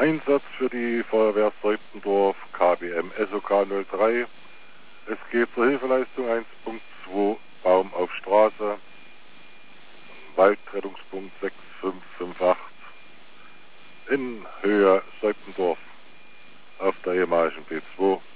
Einsatz für die Feuerwehr Seutendorf KBM SOK 03. Es geht zur Hilfeleistung 1.2 Baum auf Straße, Waldrettungspunkt 6558 in Höhe Seutendorf auf der ehemaligen B2.